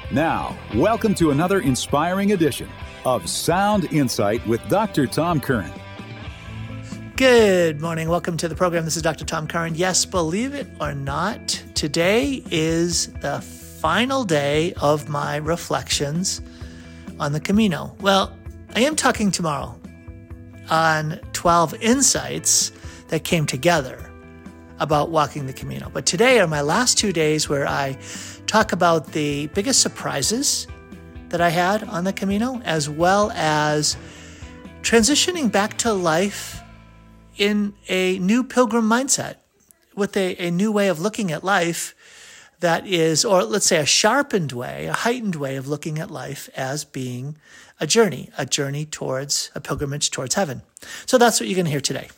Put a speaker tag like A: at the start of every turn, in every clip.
A: Now, welcome to another inspiring edition of Sound Insight with Dr. Tom Curran.
B: Good morning. Welcome to the program. This is Dr. Tom Curran. Yes, believe it or not, today is the final day of my reflections on the Camino. Well, I am talking tomorrow on 12 insights that came together about walking the Camino. But today are my last 2 days where I talk about the biggest surprises that I had on the Camino, as well as transitioning back to life in a new pilgrim mindset with a new way of looking at life that is, or let's say a sharpened way, a heightened way of looking at life as being a journey towards a pilgrimage towards heaven. So that's what you're going to hear today.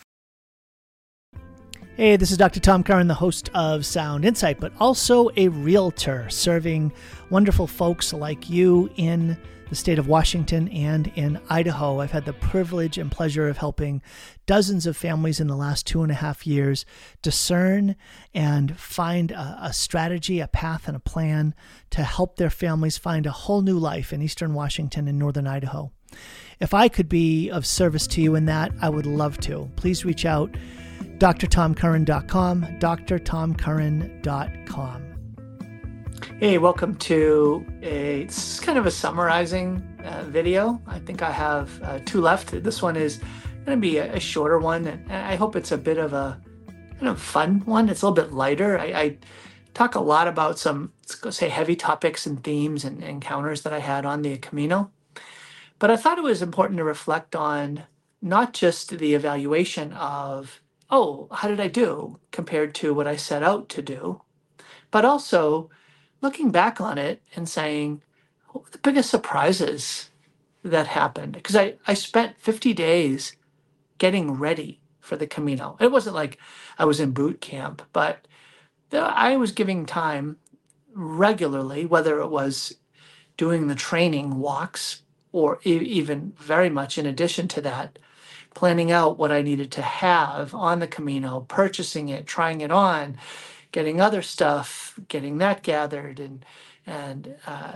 B: Hey, this is Dr. Tom Curran, the host of Sound Insight, but also a realtor serving wonderful folks like you in the state of Washington and in Idaho. I've had the privilege and pleasure of helping dozens of families in the last 2.5 years discern and find a strategy, a path, and a plan to help their families find a whole new life in Eastern Washington and Northern Idaho. If I could be of service to you in that, I would love to. Please reach out. drtomcurran.com, drtomcurran.com. Hey, welcome to it's kind of a summarizing video. I think I have 2 left. This one is going to be a shorter one, and I hope it's a bit of a kind of fun one. It's a little bit lighter. I talk a lot about some, let's say, heavy topics and themes and encounters that I had on the Camino. But I thought it was important to reflect on not just the evaluation of, oh, how did I do compared to what I set out to do? But also looking back on it and saying, what were the biggest surprises that happened? Because I spent 50 days getting ready for the Camino. It wasn't like I was in boot camp, but I was giving time regularly, whether it was doing the training walks or even very much in addition to that, planning out what I needed to have on the Camino, purchasing it, trying it on, getting other stuff, getting that gathered, and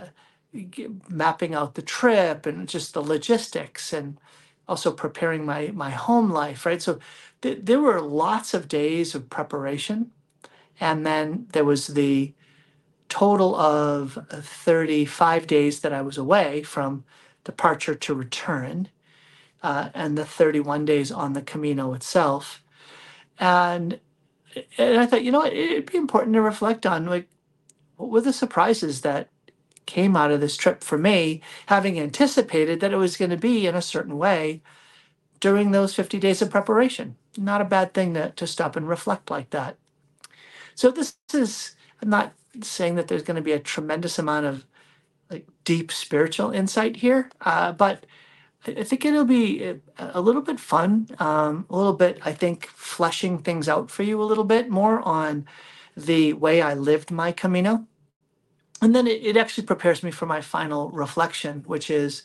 B: mapping out the trip and just the logistics, and also preparing my home life, right? So there were lots of days of preparation. And then there was the total of 35 days that I was away from departure to return. And the 31 days on the Camino itself. And I thought, it'd be important to reflect on, like, what were the surprises that came out of this trip for me, having anticipated that it was going to be in a certain way during those 50 days of preparation. Not a bad thing to stop and reflect like that. So I'm not saying that there's going to be a tremendous amount of like deep spiritual insight here, but I think it'll be a little bit fun, a little bit, I think, fleshing things out for you a little bit more on the way I lived my Camino. And then it actually prepares me for my final reflection, which is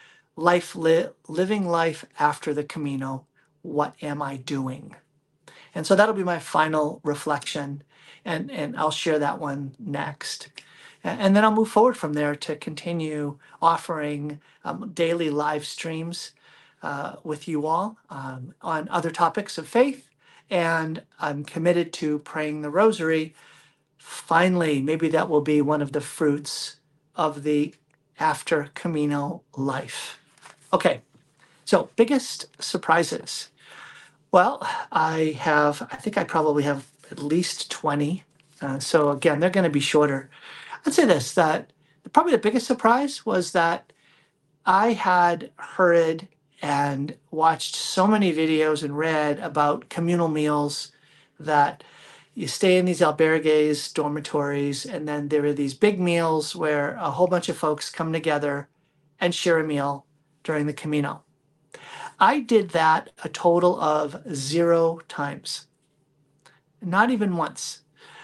B: living life after the Camino. What am I doing? And so that'll be my final reflection, and I'll share that one next. And then I'll move forward from there to continue offering daily live streams with you all on other topics of faith. And I'm committed to praying the rosary. Finally, maybe that will be one of the fruits of the after Camino life. Okay, so biggest surprises. Well, I think I probably have at least 20. So again, they're going to be shorter. I'd say this, that probably the biggest surprise was that I had heard and watched so many videos and read about communal meals, that you stay in these albergues, dormitories, and then there are these big meals where a whole bunch of folks come together and share a meal during the Camino. I did that a total of 0 times, not even once.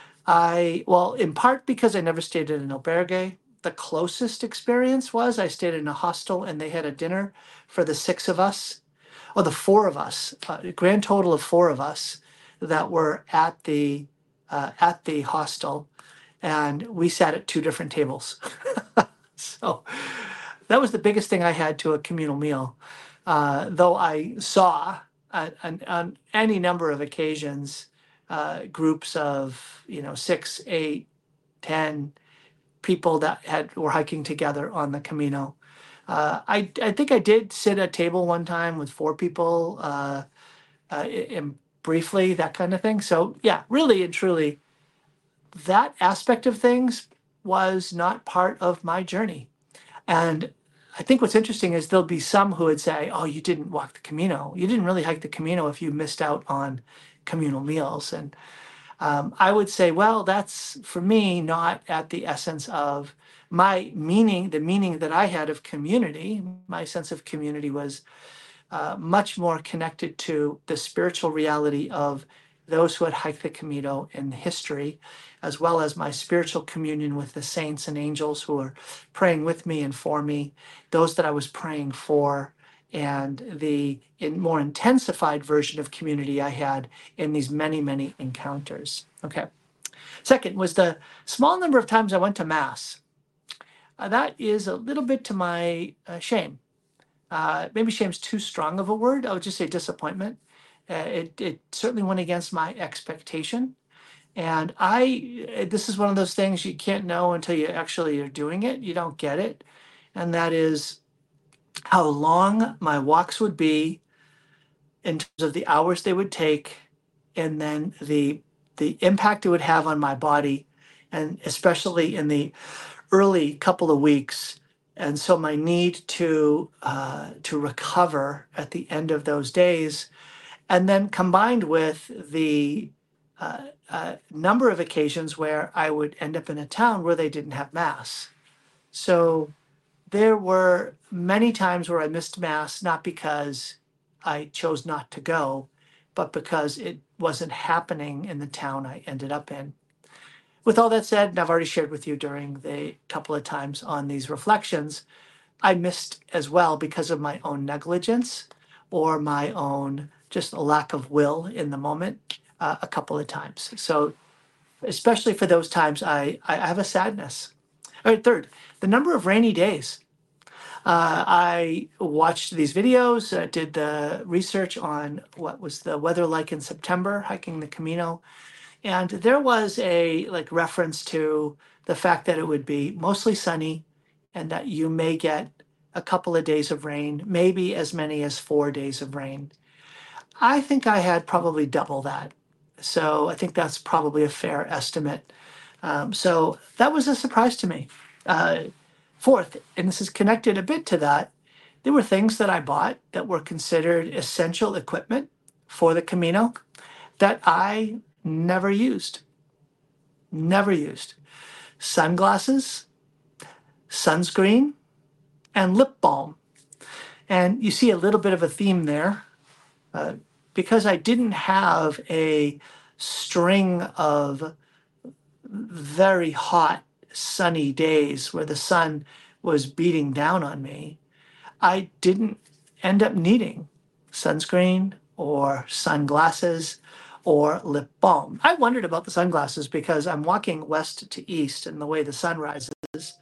B: In part because I never stayed in an albergue. The closest experience was I stayed in a hostel, and they had a dinner for the 6 of us, or the 4 of us, a grand total of 4 of us that were at the hostel, and we sat at 2 different tables. So that was the biggest thing I had to a communal meal. Though I saw on any number of occasions groups of 6, 8, 10 people that were hiking together on the Camino. I think I did sit at a table one time with 4 people, and briefly, that kind of thing. So yeah, really and truly, that aspect of things was not part of my journey. And I think what's interesting is there'll be some who would say, "Oh, you didn't walk the Camino. You didn't really hike the Camino if you missed out on communal meals." And I would say, well, that's for me not at the essence of my meaning, the meaning that I had of community. My sense of community was much more connected to the spiritual reality of those who had hiked the Camino in history, as well as my spiritual communion with the saints and angels who were praying with me and for me, those that I was praying for, and the more intensified version of community I had in these many, many encounters. Okay. Second was the small number of times I went to Mass. That is a little bit to my shame. Maybe shame's too strong of a word. I would just say disappointment. It certainly went against my expectation. And this is one of those things you can't know until you actually are doing it. You don't get it. And that is how long my walks would be in terms of the hours they would take, and then the impact it would have on my body, and especially in the early couple of weeks. And so my need to recover at the end of those days, and then combined with the number of occasions where I would end up in a town where they didn't have Mass. So there were many times where I missed Mass, not because I chose not to go, but because it wasn't happening in the town I ended up in. With all that said, and I've already shared with you during the couple of times on these reflections, I missed as well because of my own negligence or my own just a lack of will in the moment a couple of times. So especially for those times, I have a sadness. All right, third, the number of rainy days. I watched these videos, did the research on what was the weather like in September hiking the Camino. And there was a reference to the fact that it would be mostly sunny and that you may get a couple of days of rain, maybe as many as 4 days of rain. I think I had probably double that. So I think that's probably a fair estimate. So that was a surprise to me. Fourth, and this is connected a bit to that, there were things that I bought that were considered essential equipment for the Camino that I never used. Never used. Sunglasses, sunscreen, and lip balm. And you see a little bit of a theme there. Because I didn't have a string of very hot, sunny days where the sun was beating down on me, I didn't end up needing sunscreen or sunglasses or lip balm. I wondered about the sunglasses because I'm walking west to east, and the way the sun rises,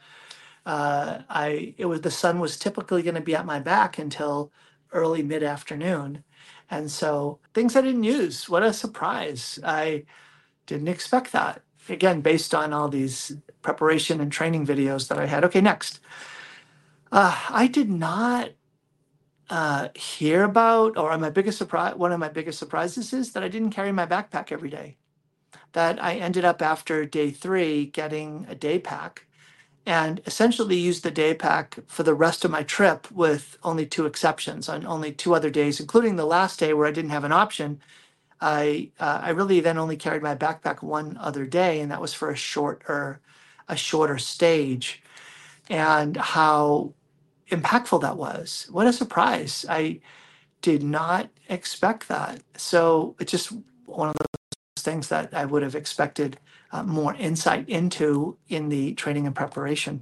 B: the sun was typically going to be at my back until early mid-afternoon. And so things I didn't use. What a surprise. I didn't expect that. Again, based on all these preparation and training videos that I had. Okay, next. I did not hear about, or my biggest surprise, one of my biggest surprises is that I didn't carry my backpack every day. That I ended up after day 3 getting a day pack, and essentially used the day pack for the rest of my trip with only 2 exceptions. On only 2 other days, including the last day where I didn't have an option, I really then only carried my backpack one other day, and that was for a shorter stage. And how impactful that was. What a surprise. I did not expect that. So it's just one of those things that I would have expected more insight into in the training and preparation.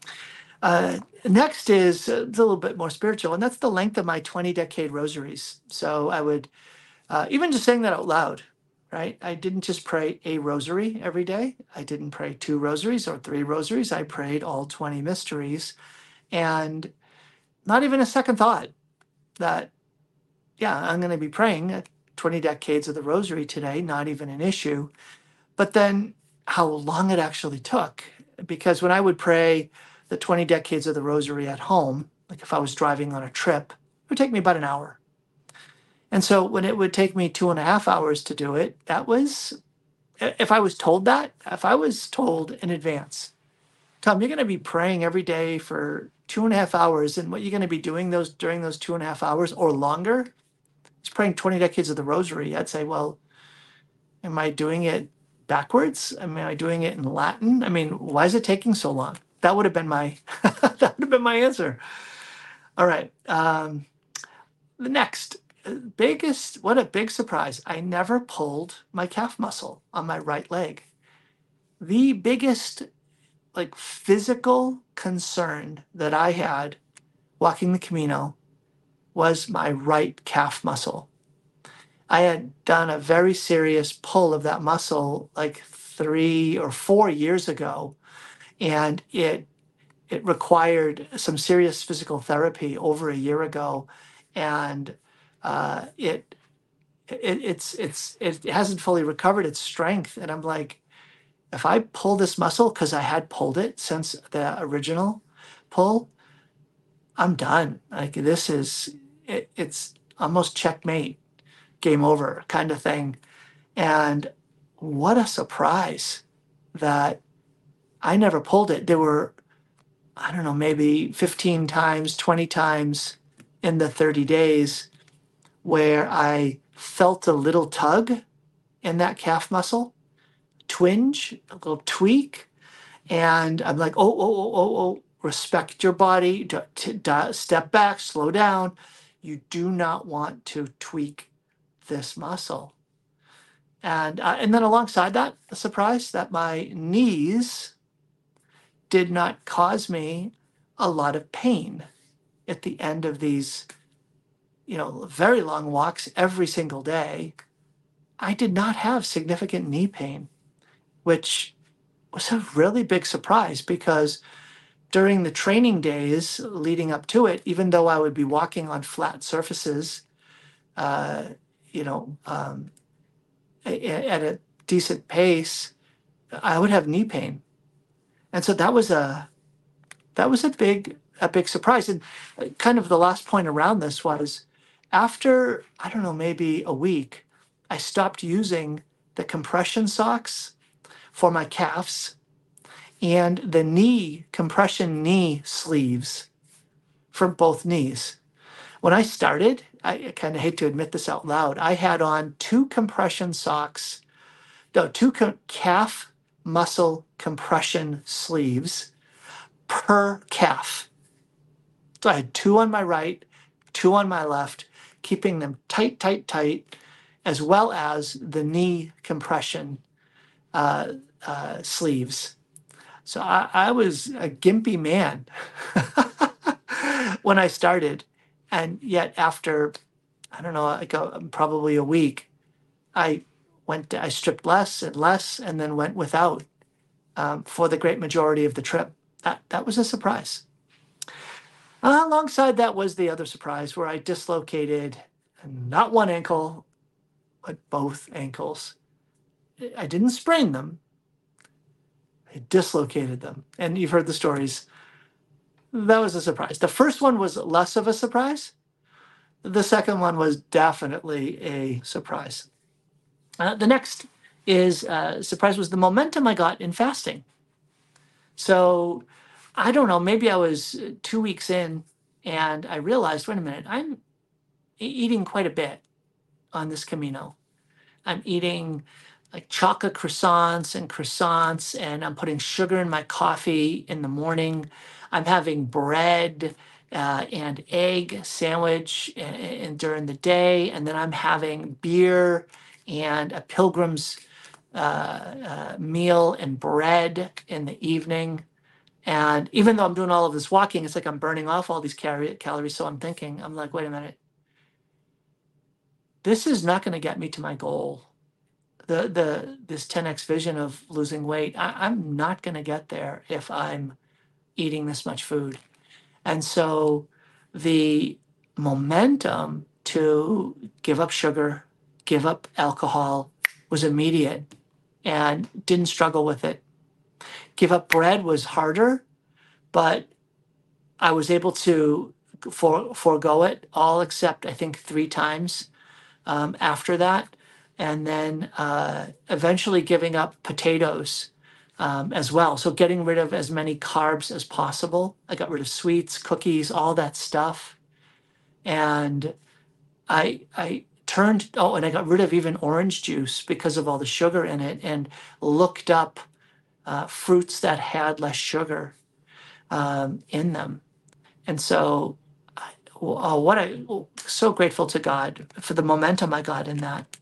B: Next is a little bit more spiritual, and that's the length of my 20-decade rosaries. So I would, even just saying that out loud, right? I didn't just pray a rosary every day. I didn't pray 2 rosaries or 3 rosaries. I prayed all 20 mysteries, and not even a second thought that, yeah, I'm going to be praying 20 decades of the rosary today, not even an issue. But then how long it actually took, because when I would pray the 20 decades of the rosary at home, like if I was driving on a trip, it would take me about an hour. And so when it would take me 2.5 hours to do it, that was, if I was told that, if I was told in advance, Tom, you're going to be praying every day for 2.5 hours, and what you're going to be doing those during those 2.5 hours or longer is praying 20 decades of the rosary, I'd say, well, am I doing it backwards? Am I doing it in Latin? I mean, why is it taking so long? That would have been my that would have been my answer. All right. The next biggest, what a big surprise. I never pulled my calf muscle on my right leg. The biggest like physical concern that I had walking the Camino was my right calf muscle. I had done a very serious pull of that muscle like 3 or 4 years ago, and it required some serious physical therapy over a year ago, and it hasn't fully recovered its strength. And I'm like, if I pull this muscle, because I had pulled it since the original pull, I'm done. Like it's almost checkmate, game over kind of thing. And what a surprise that I never pulled it. There were, I don't know, maybe 15 times, 20 times in the 30 days where I felt a little tug in that calf muscle, twinge, a little tweak. And I'm like, oh, respect your body, step back, slow down. You do not want to tweak this muscle. And then alongside that, a surprise that my knees did not cause me a lot of pain at the end of these, very long walks every single day. I did not have significant knee pain, which was a really big surprise because during the training days leading up to it, even though I would be walking on flat surfaces, uh, you know, um, at a decent pace, I would have knee pain. And so that was a big surprise. And kind of the last point around this was after, I don't know, maybe a week, I stopped using the compression socks for my calves and the compression knee sleeves for both knees. When I started, I kind of hate to admit this out loud, I had on 2 compression socks, no, 2 calf muscle compression sleeves per calf. So I had 2 on my right, 2 on my left, keeping them tight, tight, tight, as well as the knee compression sleeves. So I was a gimpy man when I started. And yet after, I don't know, like probably a week, I stripped less and less and then went without for the great majority of the trip. That was a surprise. Alongside that was the other surprise where I dislocated not one ankle, but both ankles. I didn't sprain them, I dislocated them. And you've heard the stories. That was a surprise. The first one was less of a surprise. The second one was definitely a surprise. The next surprise was the momentum I got in fasting. So I don't know, maybe I was 2 weeks in and I realized, wait a minute, I'm eating quite a bit on this Camino. I'm eating like chocolate croissants, and I'm putting sugar in my coffee in the morning. I'm having bread and egg sandwich and during the day, and then I'm having beer and a pilgrim's meal and bread in the evening. And even though I'm doing all of this walking, it's like I'm burning off all these calories. So I'm like, wait a minute. This is not going to get me to my goal. this 10x vision of losing weight, I'm not going to get there if I'm eating this much food. And so the momentum to give up sugar, give up alcohol was immediate and didn't struggle with it. Give up bread was harder, but I was able to forego it all except I think 3 times after that. And then eventually giving up potatoes as well. So getting rid of as many carbs as possible. I got rid of sweets, cookies, all that stuff. And I turned, and I got rid of even orange juice because of all the sugar in it, and looked up fruits that had less sugar in them. And so so grateful to God for the momentum I got in that.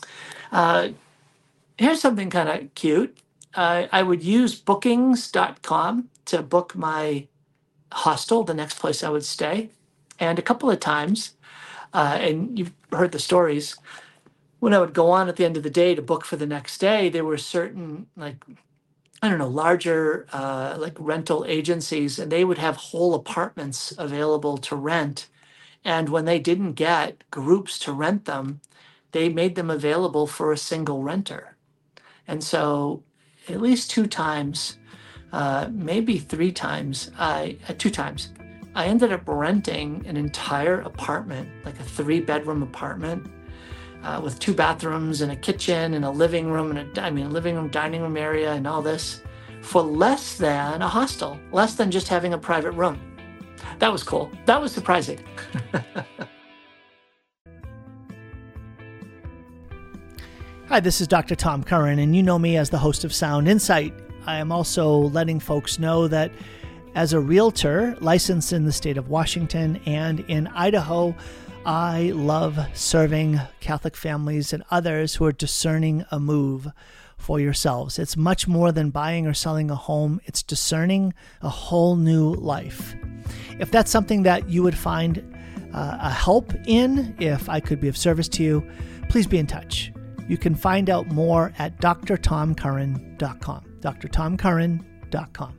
B: Here's something kind of cute. I would use bookings.com to book my hostel, the next place I would stay. And a couple of times, and you've heard the stories, when I would go on at the end of the day to book for the next day, there were certain, larger rental agencies, and they would have whole apartments available to rent. And when they didn't get groups to rent them, they made them available for a single renter. And so at least 2 times, maybe 3 times, 2 times, I ended up renting an entire apartment, like a 3-bedroom apartment with 2 bathrooms and a kitchen and a living room and a living room, dining room area and all this for less than a hostel, less than just having a private room. That was cool. That was surprising.
C: Hi, this is Dr. Tom Curran, and you know me as the host of Sound Insight. I am also letting folks know that as a realtor licensed in the state of Washington and in Idaho, I love serving Catholic families and others who are discerning a move for yourselves. It's much more than buying or selling a home. It's discerning a whole new life. If that's something that you would find a help in, if I could be of service to you, please be in touch. You can find out more at drtomcurran.com. drtomcurran.com.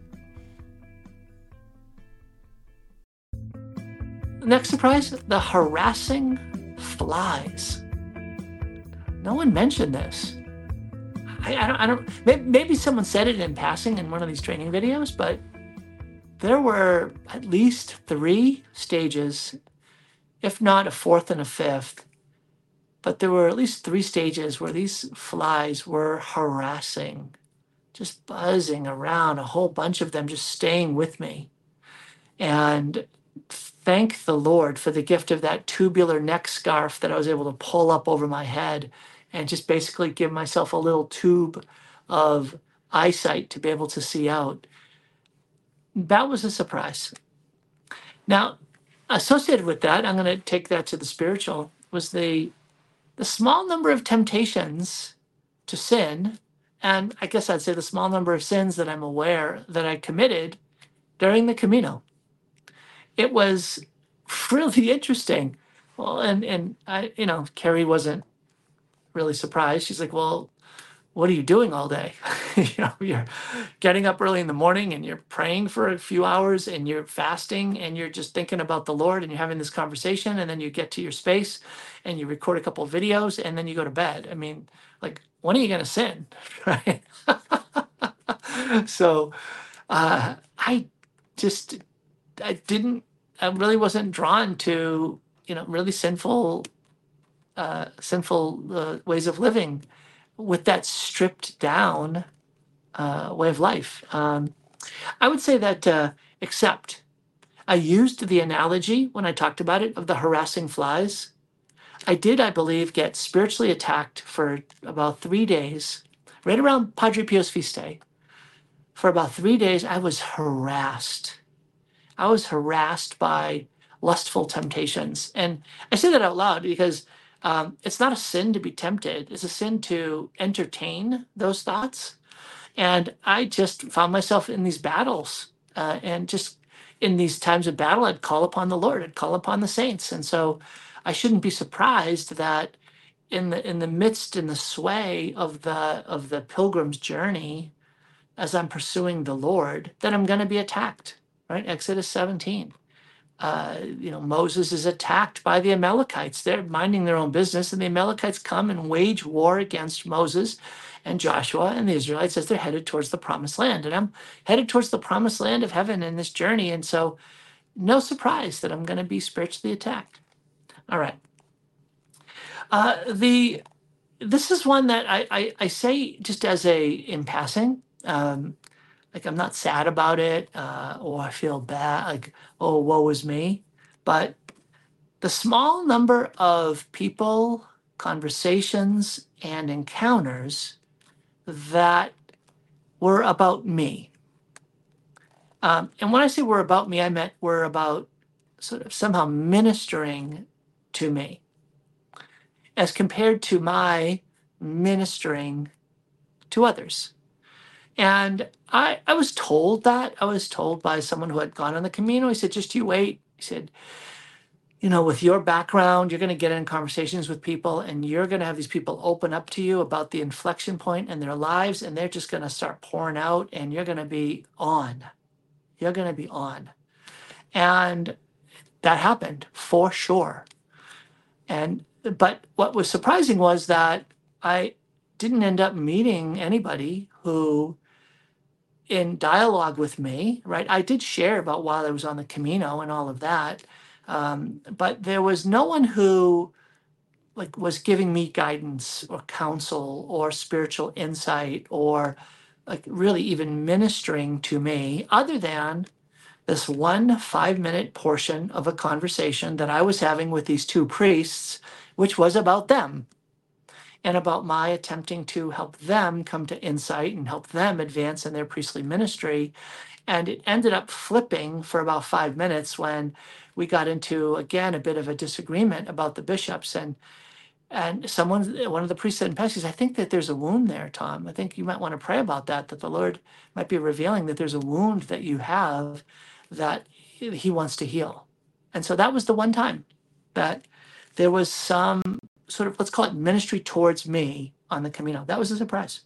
B: Next surprise, the harassing flies. No one mentioned this. I don't. Maybe someone said it in passing in one of these training videos, but there were at least 3 stages, if not a 4th and a 5th. But there were at least 3 stages where these flies were harassing, just buzzing around, a whole bunch of them just staying with me. And thank the Lord for the gift of that tubular neck scarf that I was able to pull up over my head and just basically give myself a little tube of eyesight to be able to see out. That was a surprise. Now, associated with that, I'm going to take that to the spiritual, was the small number of temptations to sin, and I guess I'd say the small number of sins that I'm aware that I committed during the Camino. It was really interesting. Well, and I, Carrie wasn't really surprised. She's like, well, what are you doing all day? You're getting up early in the morning and you're praying for a few hours and you're fasting and you're just thinking about the Lord and you're having this conversation, and then you get to your space and you record a couple of videos and then you go to bed. When are you going to sin? Right? So I really wasn't drawn to, really sinful ways of living with that stripped down way of life. I would say that except I used the analogy when I talked about it of the harassing flies. I did, I believe, get spiritually attacked for about 3 days, right around Padre Pio's feast day. For about 3 days, I was harassed. I was harassed by lustful temptations. And I say that out loud because it's not a sin to be tempted. It's a sin to entertain those thoughts. And I just found myself in these battles. And just in these times of battle, I'd call upon the Lord. I'd call upon the saints. And so I shouldn't be surprised that in the midst, in the sway of the pilgrim's journey, as I'm pursuing the Lord, that I'm going to be attacked, right? Exodus 17. Moses is attacked by the Amalekites. They're minding their own business, and the Amalekites come and wage war against Moses and Joshua and the Israelites as they're headed towards the promised land. And I'm headed towards the promised land of heaven in this journey. And so no surprise that I'm going to be spiritually attacked. All right. This is one that I say just as in passing. Like, I'm not sad about it, or I feel bad, like, oh, woe is me. But the small number of people, conversations, and encounters that were about me. And when I say were about me, I meant were about sort of somehow ministering to me, as compared to my ministering to others. And I was told that. I was told by someone who had gone on the Camino. He said, just you wait. He said, with your background, you're going to get in conversations with people, and you're going to have these people open up to you about the inflection point in their lives, and they're just going to start pouring out, and you're going to be on. You're going to be on. And that happened for sure. But what was surprising was that I didn't end up meeting anybody who, in dialogue with me, right? I did share about while I was on the Camino and all of that, but there was no one who was giving me guidance or counsel or spiritual insight or really even ministering to me, other than this one 5-minute portion of a conversation that I was having with these two priests, which was about them and about my attempting to help them come to insight and help them advance in their priestly ministry. And it ended up flipping for about 5 minutes when we got into, again, a bit of a disagreement about the bishops. And one of the priests said in passing, I think that there's a wound there, Tom. I think you might want to pray about that the Lord might be revealing that there's a wound that you have that he wants to heal. And so that was the one time that there was some sort of, let's call it ministry towards me on the Camino. That was a surprise.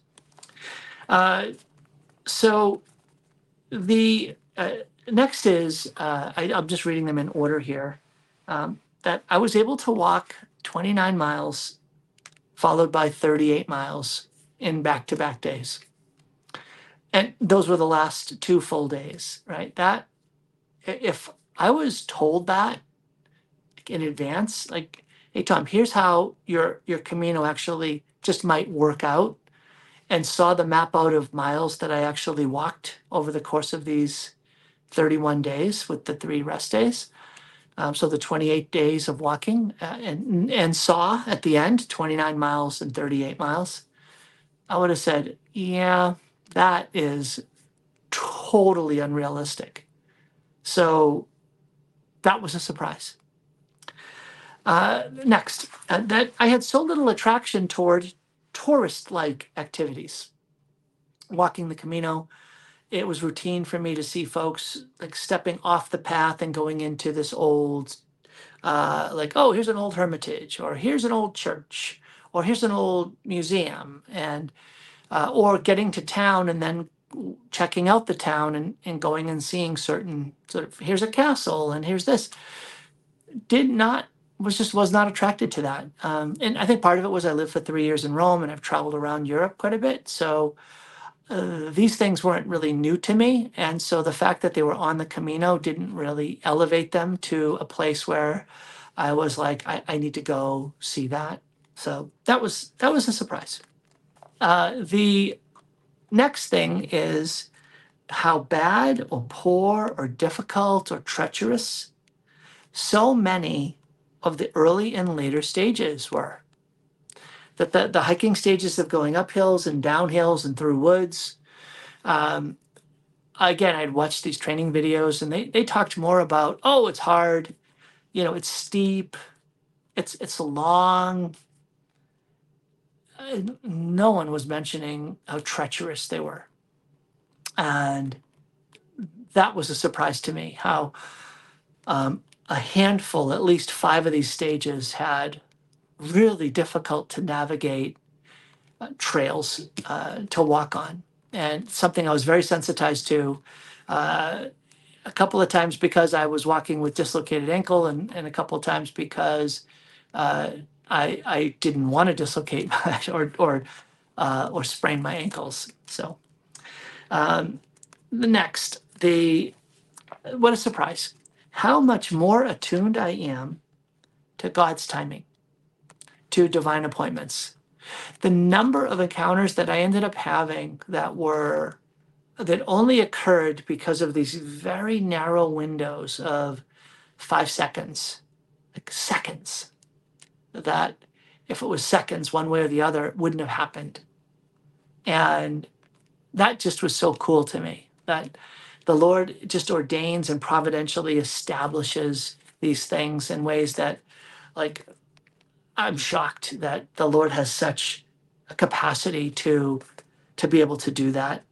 B: So the next is, I'm just reading them in order here, that I was able to walk 29 miles, followed by 38 miles in back-to-back days. And those were the last 2 full days, right? That, if I was told that in advance, hey, Tom, here's how your Camino actually just might work out, and saw the map out of miles that I actually walked over the course of these 31 days with the 3 rest days. So the 28 days of walking, and saw at the end 29 miles and 38 miles, I would have said, yeah, that is totally unrealistic. So that was a surprise. Next, that I had so little attraction toward tourist-like activities. Walking the Camino, it was routine for me to see folks stepping off the path and going into this old, oh, here's an old hermitage, or here's an old church, or here's an old museum, and or getting to town and then checking out the town and going and seeing certain sort of, here's a castle and here's this. Was not attracted to that. And I think part of it was I lived for 3 years in Rome and I've traveled around Europe quite a bit. So these things weren't really new to me. And so the fact that they were on the Camino didn't really elevate them to a place where I was like, I need to go see that. So that was a surprise. The next thing is how bad or poor or difficult or treacherous so many of the early and later stages were. That the hiking stages of going up hills and down hills and through woods. Again, I'd watched these training videos and they talked more about, oh, it's hard, it's steep, it's long. No one was mentioning how treacherous they were. And that was a surprise to me, how a handful, at least 5 of these stages had really difficult to navigate trails to walk on, and something I was very sensitized to. A couple of times because I was walking with dislocated ankle, and a couple of times because I didn't want to dislocate or sprain my ankles. So what a surprise! How much more attuned I am to God's timing, to divine appointments. The number of encounters that I ended up having that only occurred because of these very narrow windows of 5 seconds, like seconds, that if it was seconds one way or the other, it wouldn't have happened. And that just was so cool to me, that the Lord just ordains and providentially establishes these things in ways that, like, I'm shocked that the Lord has such a capacity to be able to do that.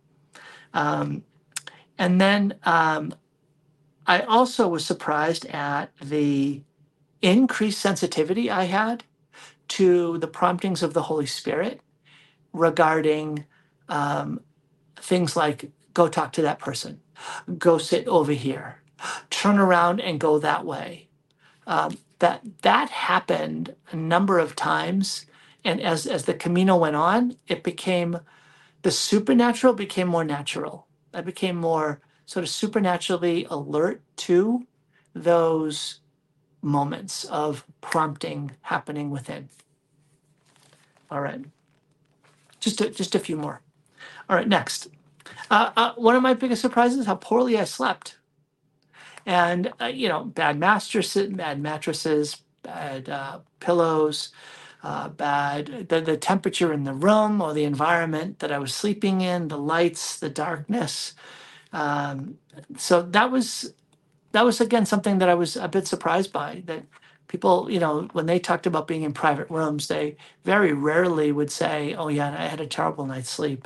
B: And then I also was surprised at the increased sensitivity I had to the promptings of the Holy Spirit regarding things like, go talk to that person, go sit over here, turn around and go that way. That happened a number of times. And as the Camino went on, the supernatural became more natural. I became more sort of supernaturally alert to those moments of prompting happening within. All right. Just a few more. All right, next. One of my biggest surprises is how poorly I slept. And, bad mattresses, bad pillows, the temperature in the room or the environment that I was sleeping in, the lights, the darkness. So that was again something that I was a bit surprised by, that people, when they talked about being in private rooms, they very rarely would say, oh yeah, I had a terrible night's sleep.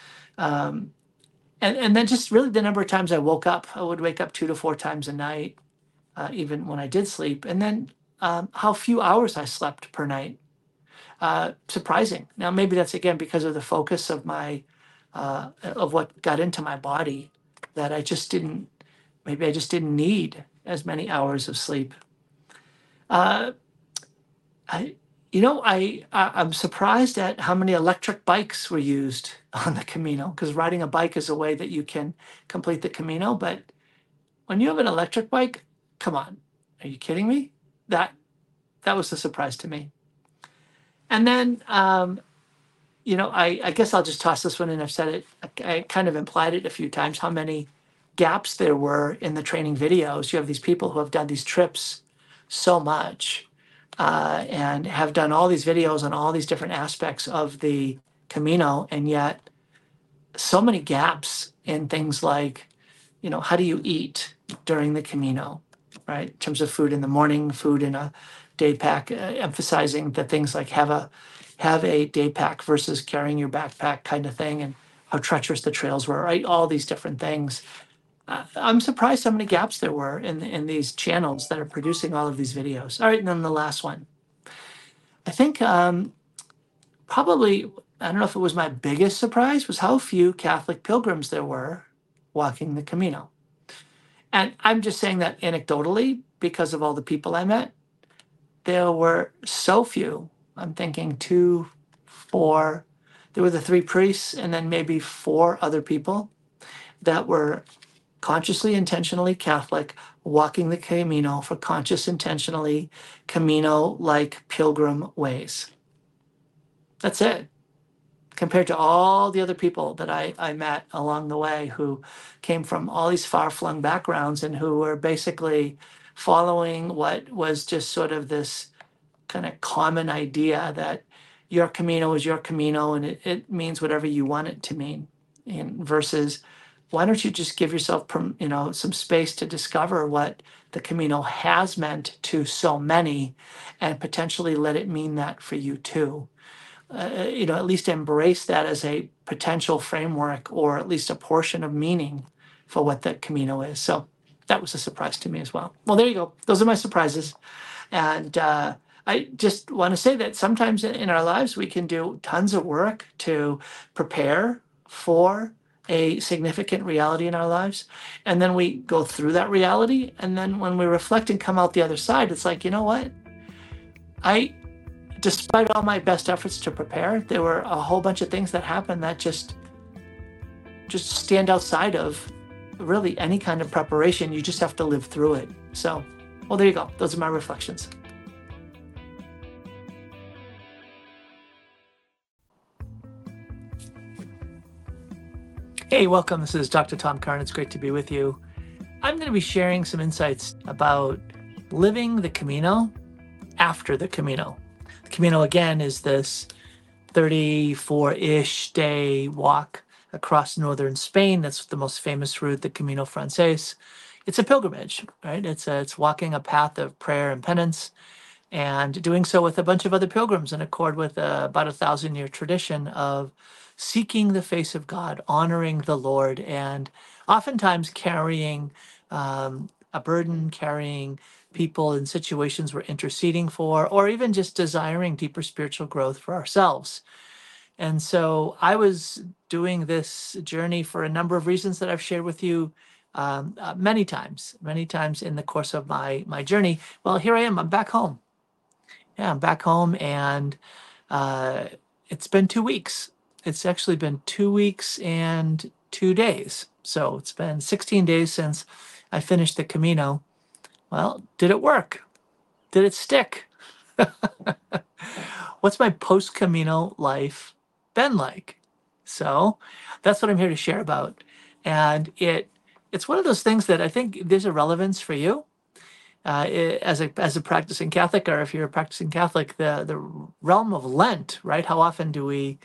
B: And then just really the number of times I woke up, I would wake up 2 to 4 times a night, even when I did sleep. And then how few hours I slept per night. Surprising. Now, maybe that's again because of the focus of of what got into my body, that I just didn't need as many hours of sleep. I'm surprised at how many electric bikes were used on the Camino, because riding a bike is a way that you can complete the Camino. But when you have an electric bike, come on, are you kidding me? That was a surprise to me. And then, I guess I'll just toss this one in. I've said it, I kind of implied it a few times, how many gaps there were in the training videos. You have these people who have done these trips so much, and have done all these videos on all these different aspects of the Camino, and yet so many gaps in things like, how do you eat during the Camino, right? In terms of food in the morning, food in a day pack, emphasizing the things like have a day pack versus carrying your backpack kind of thing, and how treacherous the trails were, right? All these different things. I'm surprised how many gaps there were in these channels that are producing all of these videos. All right, and then the last one. I think probably, I don't know if it was my biggest surprise, was how few Catholic pilgrims there were walking the Camino. And I'm just saying that anecdotally because of all the people I met. There were so few. I'm thinking 2, 4. There were the 3 priests and then maybe 4 other people that were consciously, intentionally Catholic, walking the Camino for conscious, intentionally Camino-like pilgrim ways. That's it. Compared to all the other people that I met along the way, who came from all these far-flung backgrounds and who were basically following what was just sort of this kind of common idea that your Camino is your Camino and it means whatever you want it to mean. And versus, why don't you just give yourself some space to discover what the Camino has meant to so many, and potentially let it mean that for you too. At least embrace that as a potential framework, or at least a portion of meaning for what the Camino is. So that was a surprise to me as well. Well, there you go. Those are my surprises. And I just want to say that sometimes in our lives, we can do tons of work to prepare for a significant reality in our lives. And then we go through that reality. And then when we reflect and come out the other side, it's like, you know what? Despite all my best efforts to prepare, there were a whole bunch of things that happened that just stand outside of really any kind of preparation. You just have to live through it. So, well, there you go. Those are my reflections. Hey, welcome. This is Dr. Tom Curran. It's great to be with you. I'm going to be sharing some insights about living the Camino after the Camino. The Camino, again, is this 34-ish day walk across northern Spain. That's the most famous route, the Camino Frances. It's a pilgrimage, right? It's walking a path of prayer and penance, and doing so with a bunch of other pilgrims in accord with about 1,000-year tradition of seeking the face of God, honoring the Lord, and oftentimes carrying a burden, carrying people in situations we're interceding for, or even just desiring deeper spiritual growth for ourselves. And so I was doing this journey for a number of reasons that I've shared with you many times in the course of my journey. Well, here I am. I'm back home. Yeah, I'm back home, and it's been 2 weeks. It's actually been 2 weeks and 2 days. So it's been 16 days since I finished the Camino. Well, did it work? Did it stick? What's my post-Camino life been like? So that's what I'm here to share about. And it's one of those things that I think there's a relevance for you. As a practicing Catholic, or if you're a practicing Catholic, the realm of Lent, right? How often do we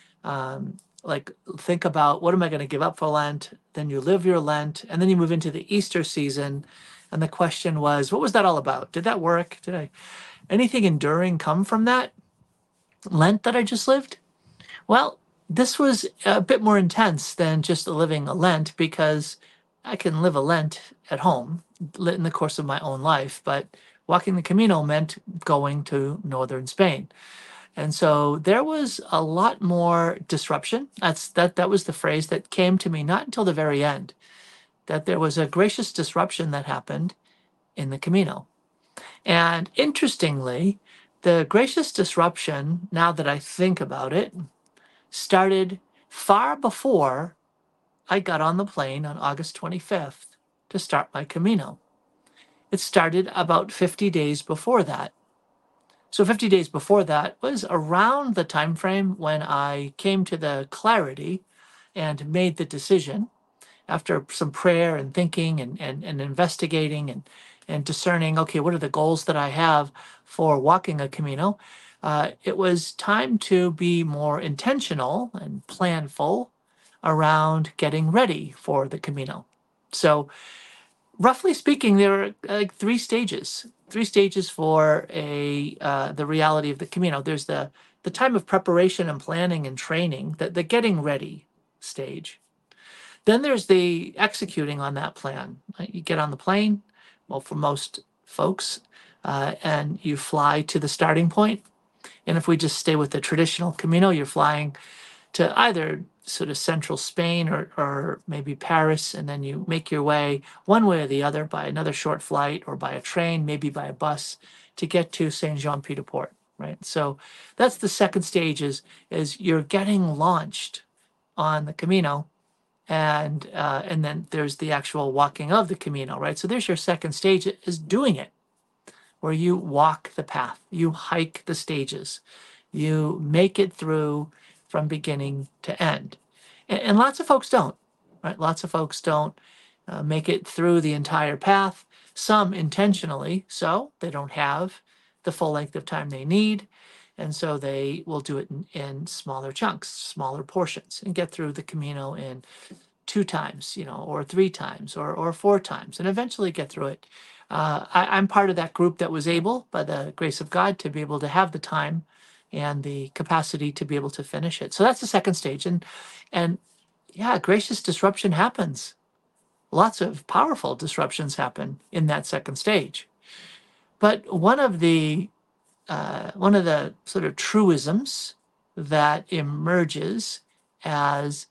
B: think about, what am I going to give up for Lent? Then you live your Lent, and then you move into the Easter season, and the question was, what was that all about? Did that work? Anything enduring come from that Lent that I just lived? Well, this was a bit more intense than just living a Lent, because I can live a Lent at home in the course of my own life, but walking the Camino meant going to northern Spain. And so there was a lot more disruption. That was the phrase that came to me not until the very end, that there was a gracious disruption that happened in the Camino. And interestingly, the gracious disruption, now that I think about it, started far before I got on the plane on August 25th to start my Camino. It started about 50 days before that. So 50 days before that was around the time frame when I came to the clarity and made the decision, after some prayer and thinking and investigating and discerning, okay, what are the goals that I have for walking a Camino? It was time to be more intentional and planful around getting ready for the Camino. So roughly speaking, there are like three stages for the reality of the Camino. There's the time of preparation and planning and training, the getting ready stage. Then there's the executing on that plan. You get on the plane, well, for most folks, and you fly to the starting point. And if we just stay with the traditional Camino, you're flying to either sort of central Spain or maybe Paris, and then you make your way one way or the other by another short flight, or by a train, maybe by a bus, to get to Saint-Jean-Pied-de-Port, right? So that's the second stage, is you're getting launched on the Camino, and then there's the actual walking of the Camino, right? So there's your second stage, is doing it, where you walk the path, you hike the stages, you make it through from beginning to end. And lots of folks don't, right? Lots of folks don't make it through the entire path, some intentionally, so they don't have the full length of time they need. And so they will do it in smaller chunks, smaller portions, and get through the Camino in 2 times, or 3 times, or 4 times, and eventually get through it. I'm part of that group that was able, by the grace of God, to be able to have the time and the capacity to be able to finish it. So that's the second stage. And yeah, gracious disruption happens. Lots of powerful disruptions happen in that second stage. But one of the sort of truisms that emerges as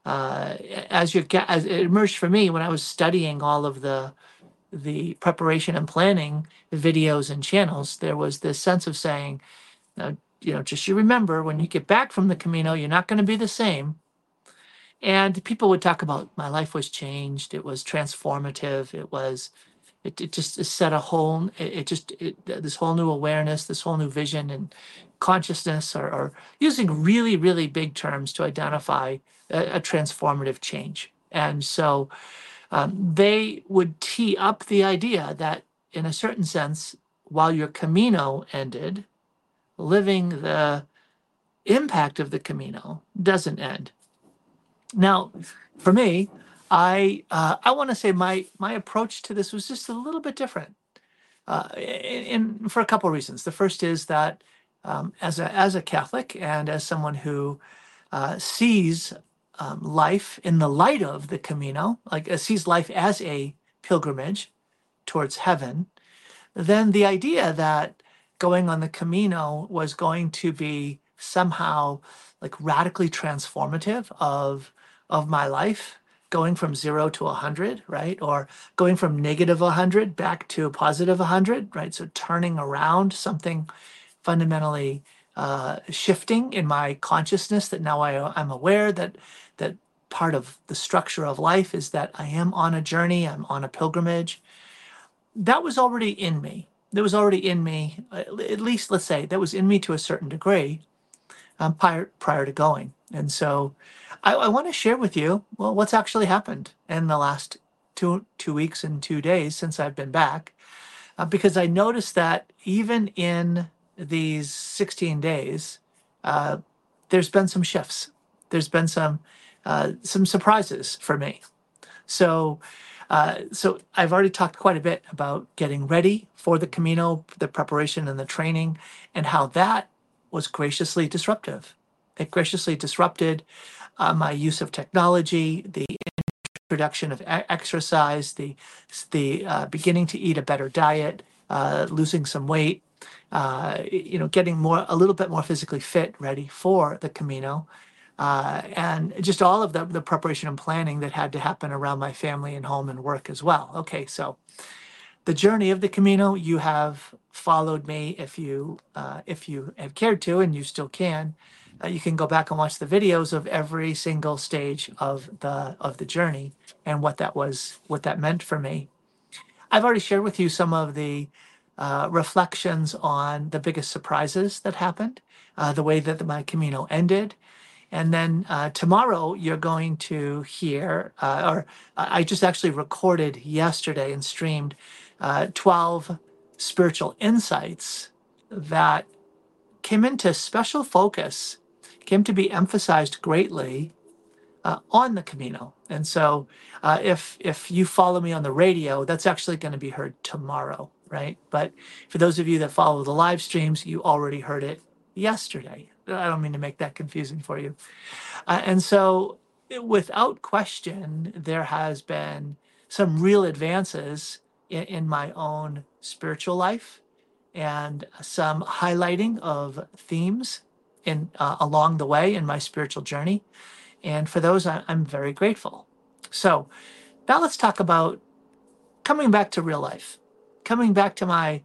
B: as it emerged for me when I was studying all of the preparation and planning videos and channels. There was this sense of saying, just you remember, when you get back from the Camino, you're not going to be the same. And people would talk about my life was changed. It was transformative. It just set a whole, this whole new awareness, this whole new vision and consciousness, or using really, really big terms to identify a transformative change. And so they would tee up the idea that, in a certain sense, while your Camino ended, living the impact of the Camino doesn't end. Now, for me, I want to say my approach to this was just a little bit different, for a couple of reasons. The first is that as a Catholic and as someone who sees life in the light of the Camino, like sees life as a pilgrimage towards heaven, then the idea that going on the Camino was going to be somehow like radically transformative of my life, going from 0 to 100, right? Or going from negative 100 back to positive 100, right? So turning around something fundamentally shifting in my consciousness, that now I'm aware that part of the structure of life is that I am on a journey, I'm on a pilgrimage. That was already in me. That was already in me, at least let's say that was in me to a certain degree prior to going. And so I want to share with you, well, what's actually happened in the last two weeks and 2 days since I've been back, because I noticed that even in these 16 days, there's been some shifts. There's been some surprises for me. So I've already talked quite a bit about getting ready for the Camino, the preparation and the training, and how that was graciously disruptive. It graciously disrupted my use of technology, the introduction of exercise, the beginning to eat a better diet, losing some weight, getting a little bit more physically fit, ready for the Camino, and just all of the preparation and planning that had to happen around my family and home and work as well. Okay, so the journey of the Camino, you have followed me if you have cared to, and you still can. You can go back and watch the videos of every single stage of the journey and what that meant for me. I've already shared with you some of the reflections on the biggest surprises that happened, the way that my Camino ended. And then tomorrow you're going to hear, or I just actually recorded yesterday and streamed 12 spiritual insights that came into special focus, came to be emphasized greatly on the Camino. And so if you follow me on the radio, that's actually going to be heard tomorrow, right? But for those of you that follow the live streams, you already heard it yesterday. I don't mean to make that confusing for you. And so without question, there has been some real advances in my own spiritual life, and some highlighting of themes along the way in my spiritual journey. And for those, I'm very grateful. So now let's talk about coming back to real life, coming back to my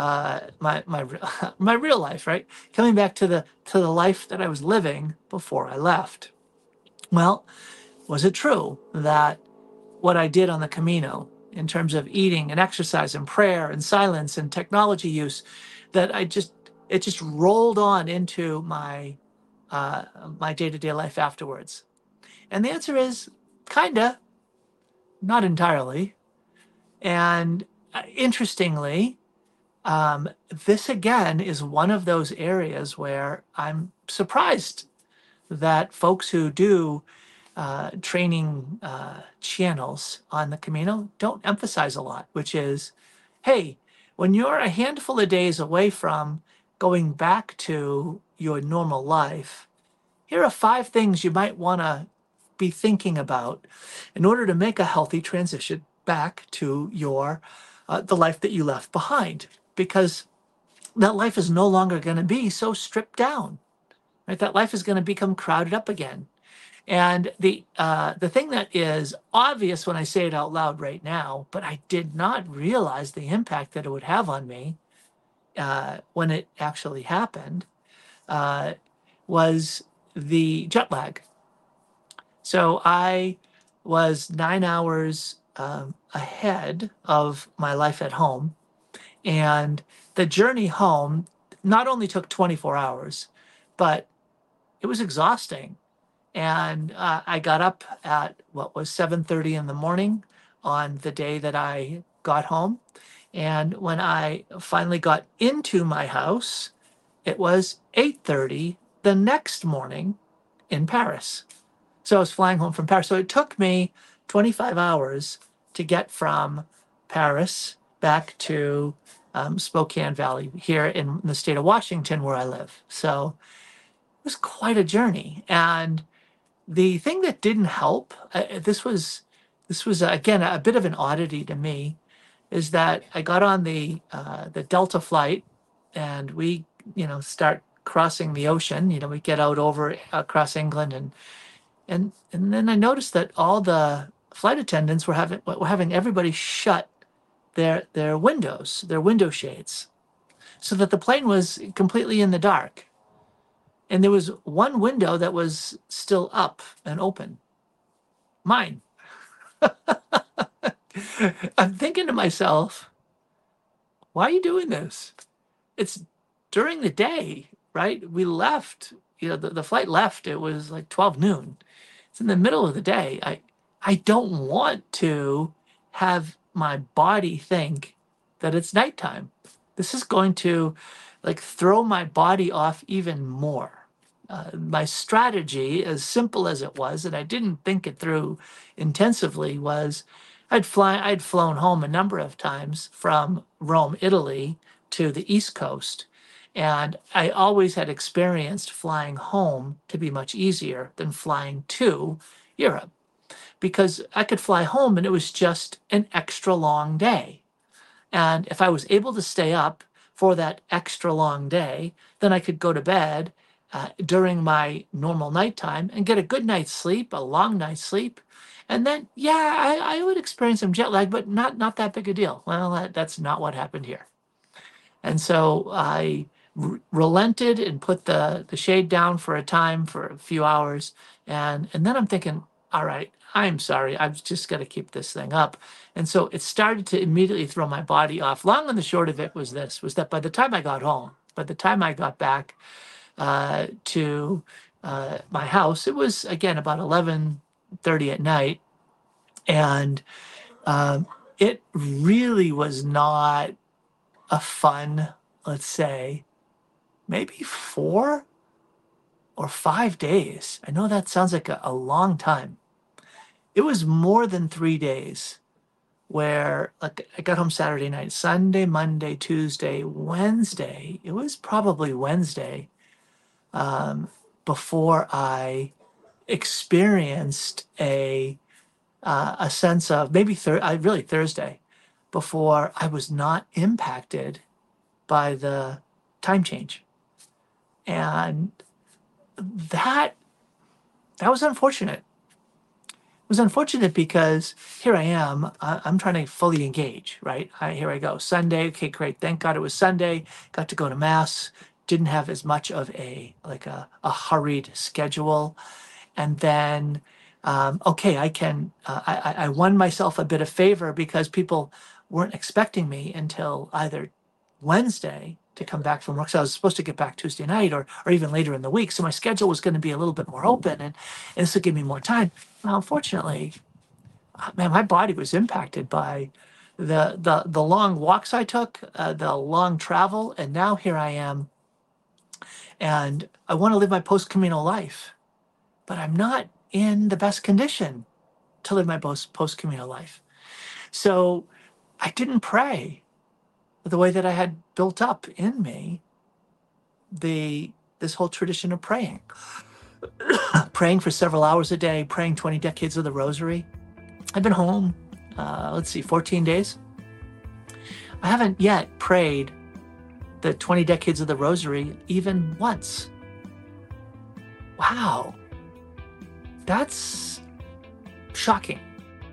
B: real life, right? Coming back to the life that I was living before I left. Well, was it true that what I did on the Camino, in terms of eating and exercise and prayer and silence and technology use, that it just rolled on into my day-to-day life afterwards? And the answer is kinda, not entirely. And interestingly, this again is one of those areas where I'm surprised that folks who do training channels on the Camino don't emphasize a lot, which is, hey, when you're a handful of days away from going back to your normal life, here are 5 things you might want to be thinking about in order to make a healthy transition back to your the life that you left behind. Because that life is no longer going to be so stripped down, right? That life is going to become crowded up again. And the thing that is obvious when I say it out loud right now, but I did not realize the impact that it would have on me when it actually happened, was the jet lag. So I was 9 hours ahead of my life at home. And the journey home not only took 24 hours, but it was exhausting. And I got up at what was 7:30 in the morning on the day that I got home. And when I finally got into my house, it was 8:30 the next morning in Paris. So I was flying home from Paris. So it took me 25 hours to get from Paris back to Spokane Valley here in the state of Washington where I live. So it was quite a journey. And the thing that didn't help, this was again a bit of an oddity to me, is that I got on the Delta flight, and we start crossing the ocean. We get out over across England, and then I noticed that all the flight attendants were having everybody shut their windows, their window shades, so that the plane was completely in the dark. And there was one window that was still up and open. Mine. I'm thinking to myself, why are you doing this? It's during the day, right? We left, the flight left. It was like 12 noon. It's in the middle of the day. I don't want to have my body think that it's nighttime. This is going to throw my body off even more. My strategy, as simple as it was, and I didn't think it through intensively, was I'd flown home a number of times from Rome, Italy, to the East Coast. And I always had experienced flying home to be much easier than flying to Europe, because I could fly home and it was just an extra long day. And if I was able to stay up for that extra long day, then I could go to bed during my normal nighttime and get a good night's sleep, a long night's sleep. And then, I would experience some jet lag, but not that big a deal. Well, that's not what happened here. And so I relented and put the shade down for a time, for a few hours. And then I'm thinking, all right, I'm sorry, I've just got to keep this thing up. And so it started to immediately throw my body off. Long and the short of it was that by the time I got home, by the time I got back to my house, it was again about 11:30 at night. And it really was not a fun, let's say, maybe 4 or 5 days. I know that sounds like a long time. It was more than 3 days where I got home Saturday night, Sunday, Monday, Tuesday, Wednesday. It was probably Wednesday before I experienced a sense of maybe really Thursday, before I was not impacted by the time change. And that was unfortunate. It was unfortunate because here I am, I'm trying to fully engage, right? Here I go, Sunday, okay, great, thank God it was Sunday, got to go to Mass, didn't have as much of a hurried schedule. And then, okay, I won myself a bit of favor because people weren't expecting me until either Wednesday to come back from work. So I was supposed to get back Tuesday night or even later in the week. So my schedule was going to be a little bit more open, and this would give me more time. Well, unfortunately, man, my body was impacted by the long walks I took, the long travel, and now here I am, and I want to live my post-communal life, but I'm not in the best condition to live my post-communal life. So I didn't pray the way that I had built up in me this whole tradition of praying. Praying for several hours a day, praying 20 decades of the rosary. I've been home, 14 days. I haven't yet prayed the 20 decades of the Rosary even once. Wow, that's shocking.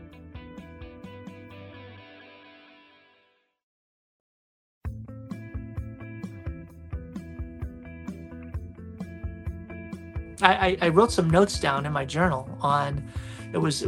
B: I wrote some notes down in my journal on it was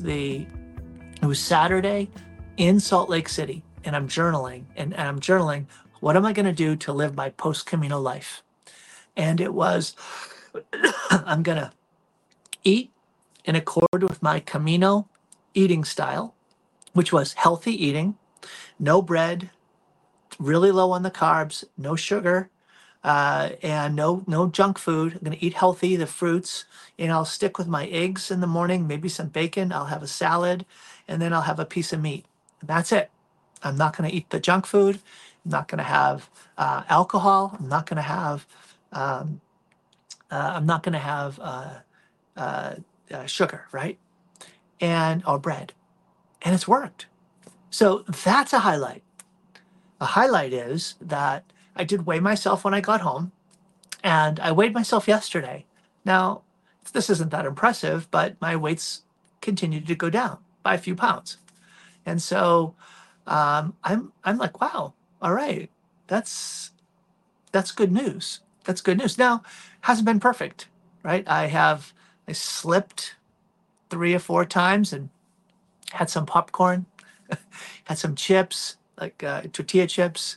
B: Saturday in Salt Lake City, and I'm journaling and I'm journaling, what am I going to do to live my post-Camino life? And it was I'm going to eat in accord with my Camino eating style, which was healthy eating, no bread, really low on the carbs, no sugar, and no junk food. I'm going to eat healthy, the fruits, and I'll stick with my eggs in the morning, maybe some bacon. I'll have a salad, and then I'll have a piece of meat. And that's it. I'm not going to eat the junk food. I'm not going to have alcohol. I'm not going to have sugar, right? Or bread. And it's worked. So that's a highlight. A highlight is that I did weigh myself when I got home, and I weighed myself yesterday. Now, this isn't that impressive, but my weights continued to go down by a few pounds. And so I'm like, wow, all right, that's good news. That's good news. Now, hasn't been perfect, right? I slipped 3 or 4 times and had some popcorn, had some chips, like tortilla chips.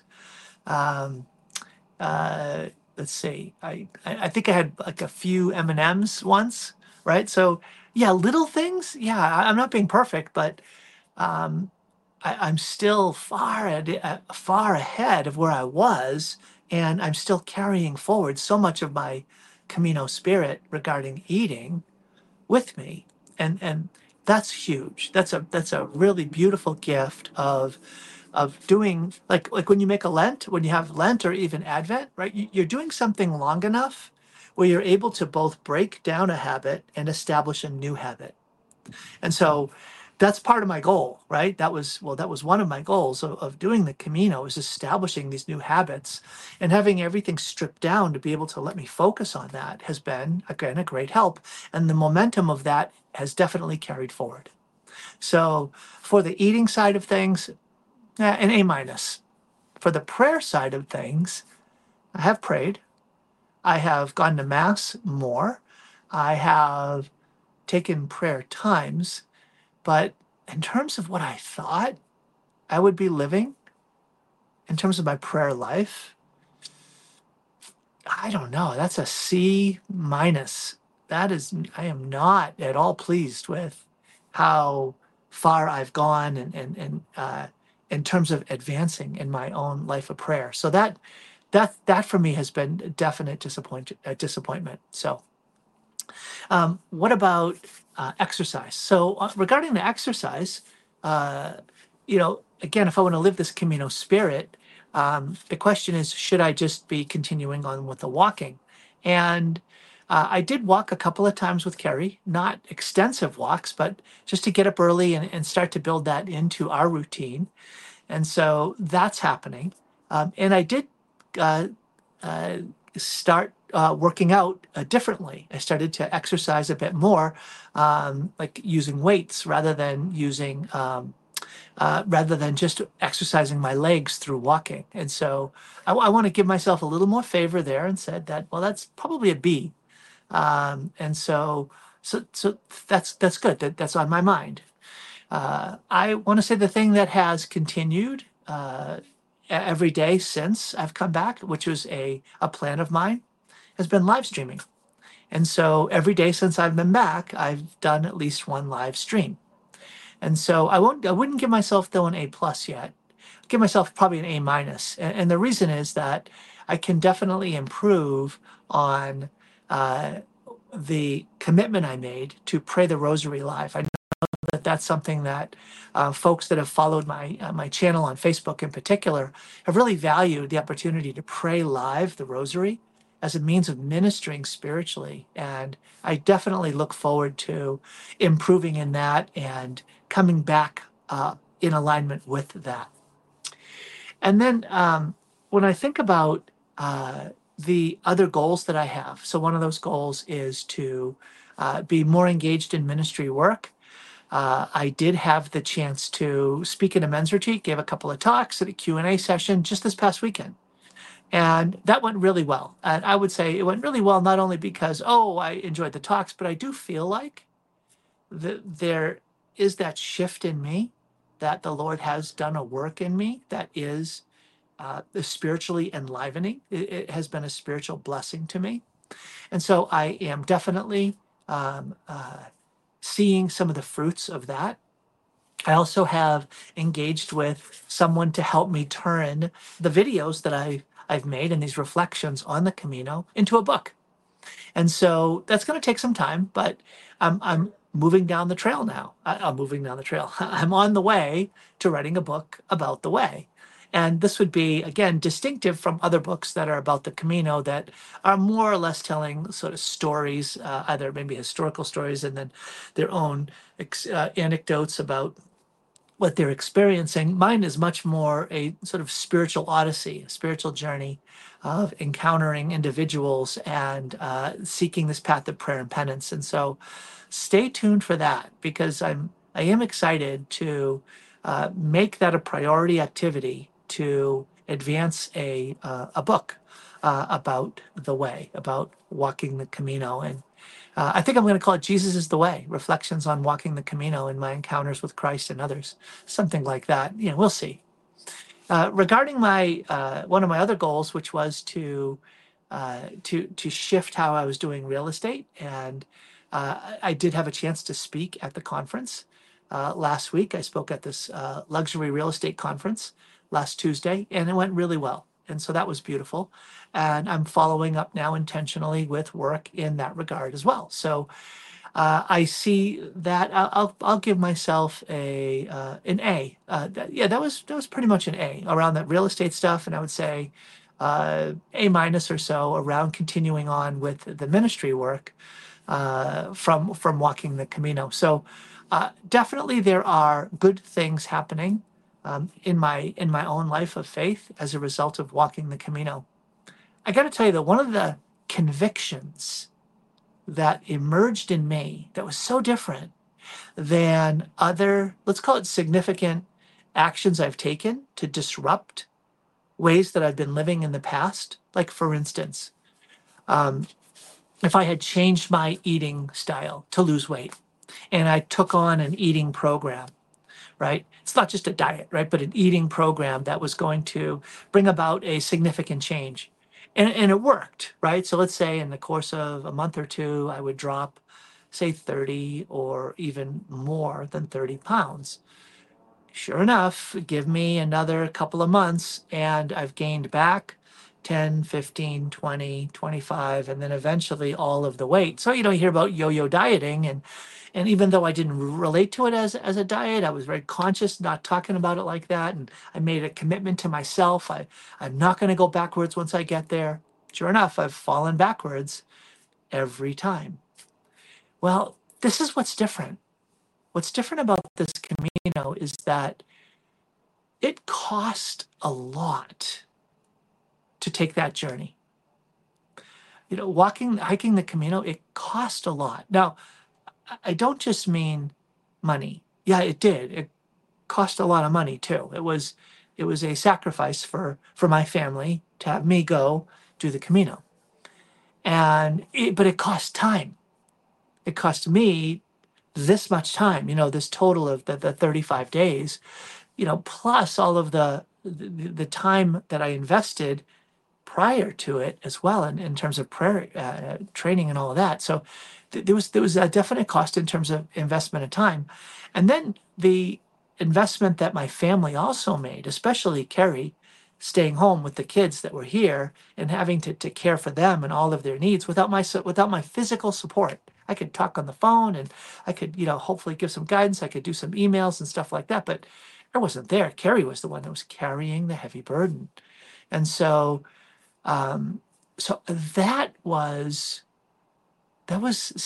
B: Let's see, I think I had like a few M&Ms once, right? So yeah, little things. Yeah, I'm not being perfect, but I'm still far ahead of where I was, and I'm still carrying forward so much of my Camino spirit regarding eating with me, and that's huge. That's a really beautiful gift of doing, like when you make a Lent, when you have Lent or even Advent, right? You're doing something long enough where you're able to both break down a habit and establish a new habit. And so that's part of my goal, right? That was one of my goals of doing the Camino, is establishing these new habits, and having everything stripped down to be able to let me focus on that has been, again, a great help. And the momentum of that has definitely carried forward. So for the eating side of things, an A minus. For the prayer side of things, I have prayed. I have gone to Mass more. I have taken prayer times. But in terms of what I thought I would be living, in terms of my prayer life, I don't know. That's a C minus. I am not at all pleased with how far I've gone and in terms of advancing in my own life of prayer. So that for me has been a definite disappointment. So what about exercise? So regarding the exercise, again, if I want to live this Camino spirit, the question is, should I just be continuing on with the walking? And I did walk a couple of times with Carrie, not extensive walks, but just to get up early and start to build that into our routine. And so that's happening. And I did start working out differently. I started to exercise a bit more, like using weights rather than just exercising my legs through walking. And so I want to give myself a little more favor there, and said that, well, that's probably a B. And so that's good. That's on my mind. I want to say the thing that has continued every day since I've come back, which was a plan of mine, has been live streaming. And so every day since I've been back, I've done at least one live stream. And so I wouldn't give myself though an A plus yet. I'd give myself probably an A minus. And the reason is that I can definitely improve on the commitment I made to pray the Rosary live. I know that that's something that folks that have followed my channel on Facebook in particular have really valued, the opportunity to pray live the Rosary as a means of ministering spiritually. And I definitely look forward to improving in that and coming back in alignment with that. And then when I think about the other goals that I have, so one of those goals is to be more engaged in ministry work. I did have the chance to speak at a men's retreat, gave a couple of talks at a Q&A session just this past weekend. And that went really well. And I would say it went really well, not only because, oh, I enjoyed the talks, but I do feel like there is that shift in me, that the Lord has done a work in me that is spiritually enlivening. It has been a spiritual blessing to me. And so I am definitely seeing some of the fruits of that. I also have engaged with someone to help me turn the videos that I've made and these reflections on the Camino into a book. And so that's going to take some time, but I'm moving down the trail now. I'm moving down the trail. I'm on the way to writing a book about the way. And this would be, again, distinctive from other books that are about the Camino that are more or less telling sort of stories, either maybe historical stories and then their own anecdotes about what they're experiencing. Mine is much more a sort of spiritual odyssey, a spiritual journey of encountering individuals and seeking this path of prayer and penance. And so stay tuned for that, because I am excited to make that a priority activity to advance a book about the way, about walking the Camino. And I think I'm going to call it Jesus is the Way, Reflections on Walking the Camino in My Encounters with Christ and Others, something like that. We'll see. Regarding my one of my other goals, which was to shift how I was doing real estate, and I did have a chance to speak at the conference last week. I spoke at this luxury real estate conference last Tuesday, and it went really well. And so that was beautiful. And I'm following up now intentionally with work in that regard as well. So I see that I'll give myself an A. That was pretty much an A around that real estate stuff, and I would say A minus or so around continuing on with the ministry work from walking the Camino. So definitely there are good things happening in my own life of faith as a result of walking the Camino. I got to tell you that one of the convictions that emerged in me that was so different than other, let's call it significant actions I've taken to disrupt ways that I've been living in the past. Like, for instance, if I had changed my eating style to lose weight and I took on an eating program, right? It's not just a diet, right? But an eating program that was going to bring about a significant change. And it worked, right? So let's say in the course of a month or two, I would drop, say, 30 or even more than 30 pounds. Sure enough, give me another couple of months and I've gained back 10, 15, 20, 25, and then eventually all of the weight. So, you hear about yo-yo dieting, and even though I didn't relate to it as a diet, I was very conscious not talking about it like that. And I made a commitment to myself. I'm not going to go backwards once I get there. Sure enough, I've fallen backwards every time. Well, this is what's different. What's different about this Camino is that it cost a lot to take that journey. Hiking the Camino, it cost a lot. Now, I don't just mean money. Yeah, it did. It cost a lot of money too. It was a sacrifice for my family to have me go do the Camino. But it cost time. It cost me this much time, this total of the 35 days, plus all of the time that I invested prior to it as well, in terms of prayer training and all of that. So there was a definite cost in terms of investment of time. And then the investment that my family also made, especially Carrie, staying home with the kids that were here and having to care for them and all of their needs without my physical support. I could talk on the phone and I could, hopefully give some guidance. I could do some emails and stuff like that, but I wasn't there. Carrie was the one that was carrying the heavy burden. And so that was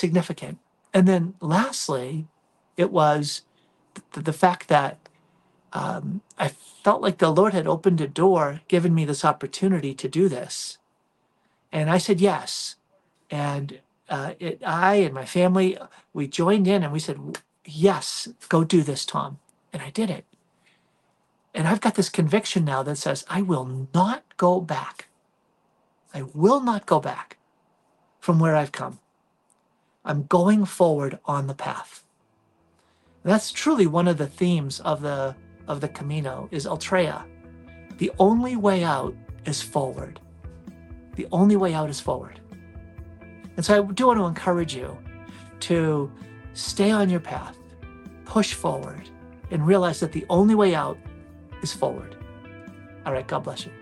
B: significant. And then lastly, it was the fact that I felt like the Lord had opened a door, given me this opportunity to do this. And I said yes. And I and my family, we joined in and we said, yes, go do this, Tom. And I did it. And I've got this conviction now that says, I will not go back. I will not go back from where I've come. I'm going forward on the path. And that's truly one of the themes of the Camino is Ultreya. The only way out is forward. The only way out is forward. And so I do want to encourage you to stay on your path, push forward, and realize that the only way out is forward. All right, God bless you.